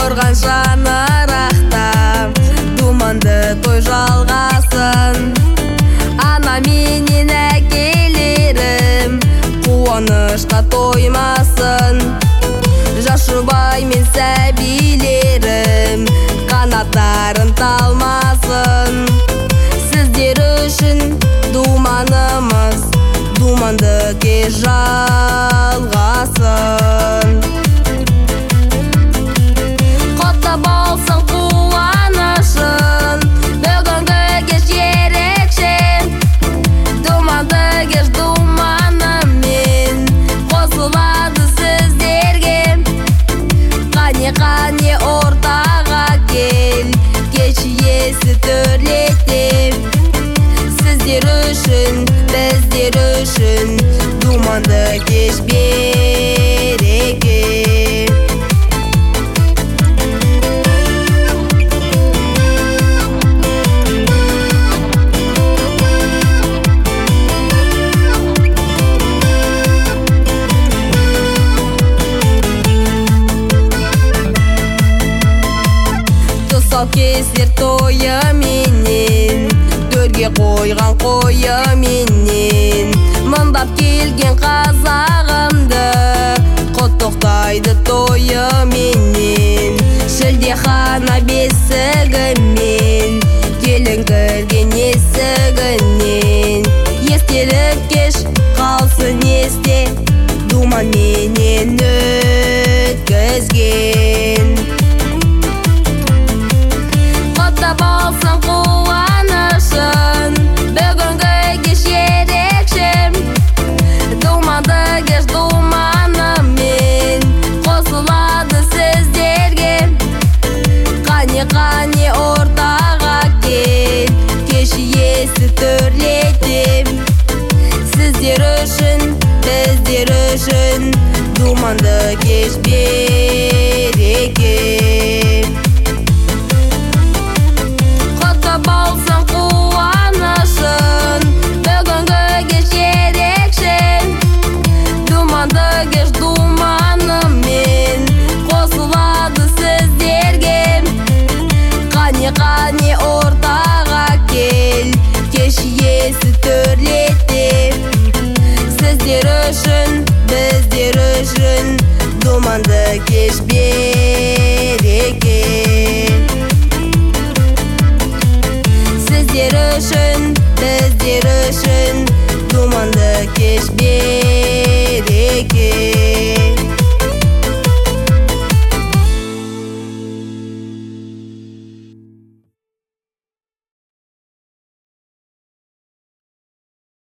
тұрған шаңырақта думанды той жалғасын. Ана менен әкелерім қуанышқа тоймасын. Жас жұбай мен сәбилерім қанаттарын талмасын. Сіздер үшін думанымыз думанды кеш жалғасын. Құтты болсын қуанышын, бүгінгі кеш ерекше. Думанды кеш думанымен қосылады сіздерге. Қане ортаға кел, кеш иесі төрлетіп. Сіздер үшін, біздер үшін думанды кеш береке. Тұсаукесер тойы менен, төрге қойған қойы менен, мыңдап келген қазағымды құттықтайды тойы менен. Шілдехана бесігімен, келін кірген есігінен. Естелік кеш қалсын есте, думан менен өткізген. Құтты болсын қуанышын, бүгінгі кеш ерекше. Думанды кеш думанымен қосылады сіздерге. Қане ортаға кел, кеш иесі төрлетіп. Сіздер үшін, біздер үшін думанды кеш береке. Болсын қуанышын, бүгінгі кеш ерекше. Думанды кеш думанымен қосылады сіздерге. Қане ортаға кел, кеш иесі төрлетіп. Сіздер үшін, біздер үшін думанды кеш береке. Сіздер үшін, біздер үшін думанды кеш береке.